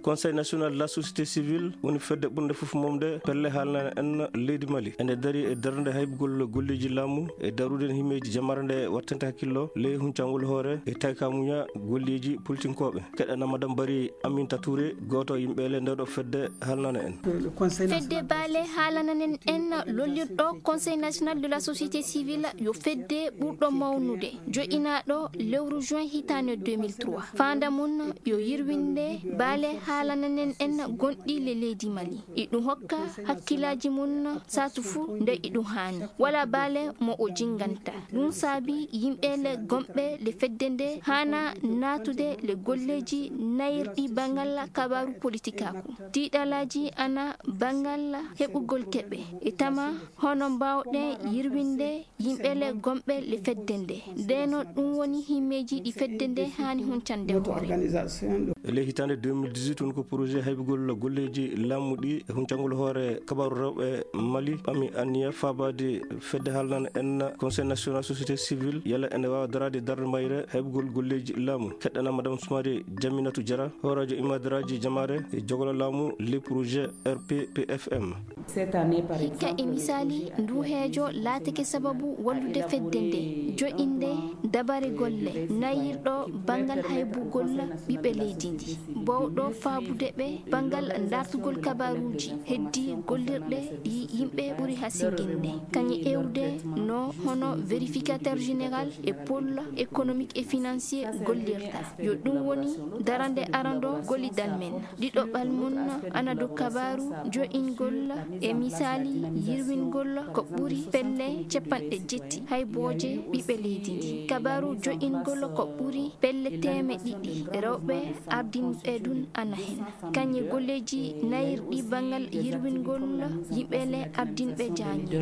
conseil national de la société civile woni fedde ɓurde fof momde pelle haalnane en leydi Mali ene dari e darde haybugol golleji laamu e darude himmeji jamare nde wattante hakkillo ley huncangol hoore e taykamuña golleji politinkoɓe. Keɗana madame Bari Aminta Touré goto yimɓele ndeɗo fedde haalnane en. Fedde baale haalananen en lollirɗo conseil national de la société civile yo fedde ɓurɗo mawnude joƴinaɗo lewru juin hitande 2003 fanda mum yo yirwinde baale haalananen en gonɗi le leydi Mali iɗum hokka hakkillaji mum satu fu nde iɗum hani wala baale mo o jinganta ɗum saabi yimɓele gomɓe le fedde nde hana natude le golleji nayirɗi bangal kabaru politique ako tiɗalaji ana bangal heɓugol keɓe e tama hono mbawɗe yirwinde yimɓele gomɓe le fedde nde ndeno ɗum woni himmeji ɗi fedde nde hani huncande hoore. Le hitande 2018 woni ko projet haybugol golleji lammuɗi e huncangol hoore kabaru rewɓe Mali ɓami anniya fabade fedde haalnane en conseil national société civile yalla ene wawa darade darde mayre haybugol golleji laamu. Keɗɗana madame Soumare Jaminatou Diarra horajo imadaraji jamare e jogolo laamu le projet RPPFM. hikka e misali ndu heejo laatake sababu wallude fedde nde joƴinde dabare golle nayirɗo bangal haybugol ɓiɓɓe leydi ndi bowɗo faabude ɓe bangal dartugol kabaruji heddi gollirɗe ɗi yimɓe ɓuri hasinginde kañe ewde no hono vérificateur général et pôle économique et financier gollirta yo ɗum woni darande arando gollidal men ɗiɗoɓal mum ana dow kabaru jo'ingol e misali yirwingol ko ɓuri pelle capanɗe jetti hayboje ɓiɓɓe leydi ndi kabaru jo'ingol ko ɓuri pelle teme ɗiɗi rewɓe ardinɓe ɗum ana hen kañe golleji nayirɗi bangal yirwingol yimɓele ardinɓe jañi.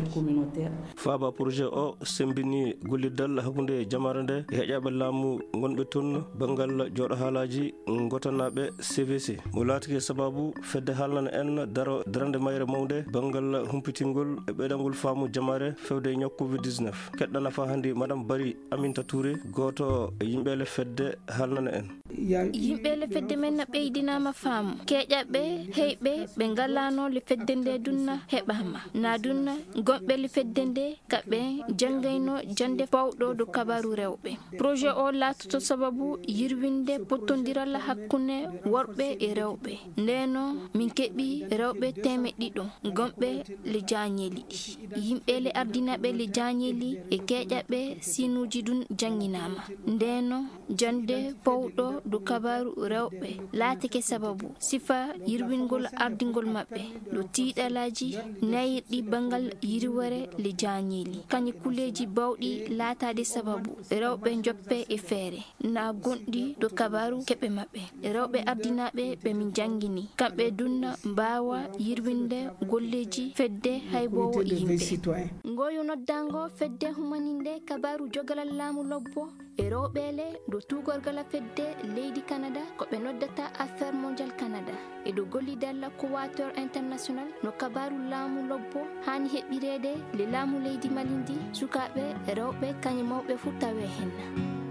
Faba projet o sembini gollidal hakkunde jamare nde e heƴaɓe laamu gonɓe toon bangal jooɗo haalaji gotanaɓe CVC mo laatike sababu fedde haalnane en darande mayre mawde bangal humpitingol e ɓeydangol faamu jamare fewde ñaw Covid-19. Keɗɗana fa hannde madame Bari Aminta Touré goto e yimɓele fedde haalnane en. yimɓele fedde men ɓeydinama faamu keƴaɓe heyɓe ɓe ngallano le fedde nde dunna heɓama na dunna gomɓe le fedde nde kaɓe janggayno jande pawɗo do kabaru rewɓe projet o latoto sababu yirwinde pottodiral hakkunde worɓe e rewɓe ndeno min keɓi rewɓe teme ɗiɗo gomɓe le jañeli ɗi yimɓele ardinaɓe le jañeli e keƴaɓe sinuji ɗum janginama ndeno jande pawɗo do kabaru rewɓe laatike sababu sifa yirwingol ardingol maɓɓe do tiɗalaji nayirɗi bangal yiriwere le jañeli kañe kuleji bawɗi laatade sababu rewɓe joppe e feere na gonɗi do kabaru keɓe maɓɓe rewɓe ardinaɓe ɓe min jangini kamɓe dunna mbawa yirwinde golleji fedde haybowo yimɓe ngoyu noddango fedde humaninde kabaru jogalal laamu lobbo e rewɓele do tugorgala fedde leydi Canada ko ɓe noddata affaire mondial Canada e do gollidal cowateur international no kabaru laamu lobbo hani heɓirede le laamu leydi Mali ndi sukaɓe rewɓe kañe mawɓe fu tawe hen.